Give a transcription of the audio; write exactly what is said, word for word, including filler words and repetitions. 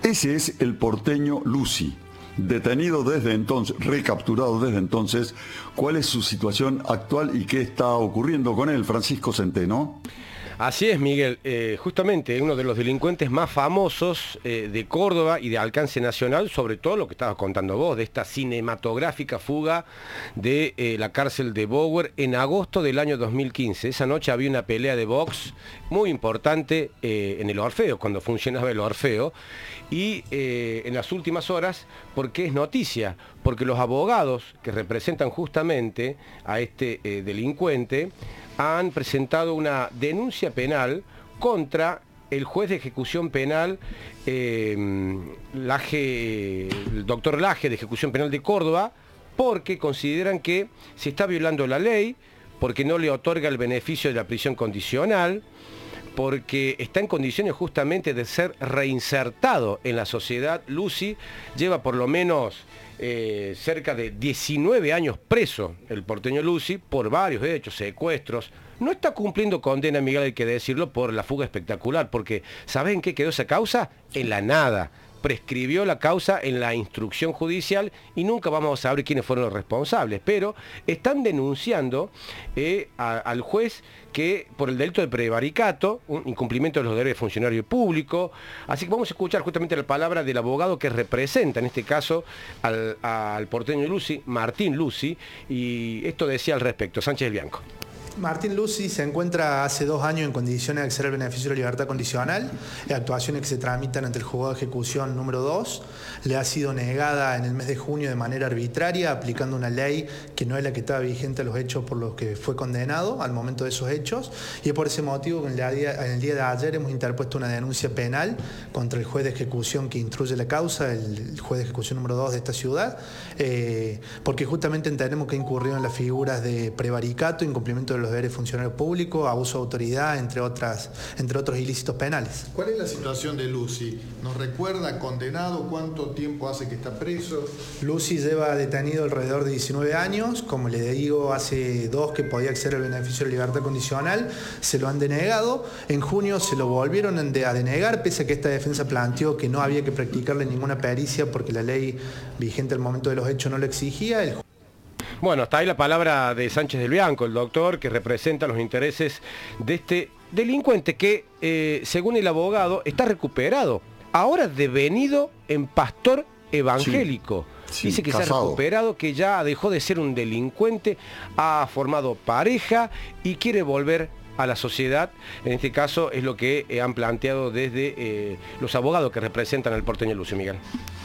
Ese es el porteño Lucy, detenido desde entonces, recapturado desde entonces. ¿Cuál es su situación actual y qué está ocurriendo con él, Francisco Centeno? Así es, Miguel. Eh, justamente uno de los delincuentes más famosos eh, de Córdoba y de alcance nacional, sobre todo lo que estabas contando vos, de esta cinematográfica fuga de eh, la cárcel de Bower en agosto del año dos mil quince. Esa noche había una pelea de box muy importante eh, en el Orfeo, cuando funcionaba el Orfeo, y eh, en las últimas horas, porque es noticia, porque los abogados que representan justamente a este eh, delincuente han presentado una denuncia penal contra el juez de ejecución penal, eh, Laje, el doctor Laje de Ejecución Penal de Córdoba, porque consideran que se está violando la ley, porque no le otorga el beneficio de la prisión condicional, porque está en condiciones justamente de ser reinsertado en la sociedad. Lucy lleva por lo menos eh, cerca de diecinueve años preso, el porteño Lucy, por varios hechos, secuestros. No está cumpliendo condena, Miguel, hay que decirlo, por la fuga espectacular, porque ¿saben qué quedó esa causa? En la nada. Prescribió la causa en la instrucción judicial y nunca vamos a saber quiénes fueron los responsables, pero están denunciando eh, a, al juez que por el delito de prevaricato, un incumplimiento de los deberes de funcionario público. Así que vamos a escuchar justamente la palabra del abogado que representa en este caso al, al porteño Lucy, Martín Lucy, y esto decía al respecto, Sánchez del Bianco. Martín Lucy se encuentra hace dos años en condiciones de acceder al beneficio de la libertad condicional, actuaciones que se tramitan ante el juzgado de ejecución número dos. Le ha sido negada en el mes de junio de manera arbitraria, aplicando una ley que no es la que estaba vigente a los hechos por los que fue condenado al momento de esos hechos, y es por ese motivo que en el día, en el día de ayer hemos interpuesto una denuncia penal contra el juez de ejecución que instruye la causa, el juez de ejecución número dos de esta ciudad, eh, porque justamente entendemos que ha incurrido en las figuras de prevaricato, incumplimiento de los los deberes de funcionario público, abuso de autoridad, entre, otras, entre otros ilícitos penales. ¿Cuál es la situación de Lucy? ¿Nos recuerda condenado? ¿Cuánto tiempo hace que está preso? Lucy lleva detenido alrededor de diecinueve años, como le digo, hace dos que podía acceder al beneficio de libertad condicional, se lo han denegado, en junio se lo volvieron a denegar, pese a que esta defensa planteó que no había que practicarle ninguna pericia porque la ley vigente al momento de los hechos no lo exigía. El Bueno, hasta ahí la palabra de Sánchez del Bianco, el doctor que representa los intereses de este delincuente que, eh, según el abogado, está recuperado, ahora devenido en pastor evangélico. Sí, sí, dice que casado. Se ha recuperado, que ya dejó de ser un delincuente, ha formado pareja y quiere volver a la sociedad. En este caso es lo que han planteado desde eh, los abogados que representan al porteño Lucy, Miguel.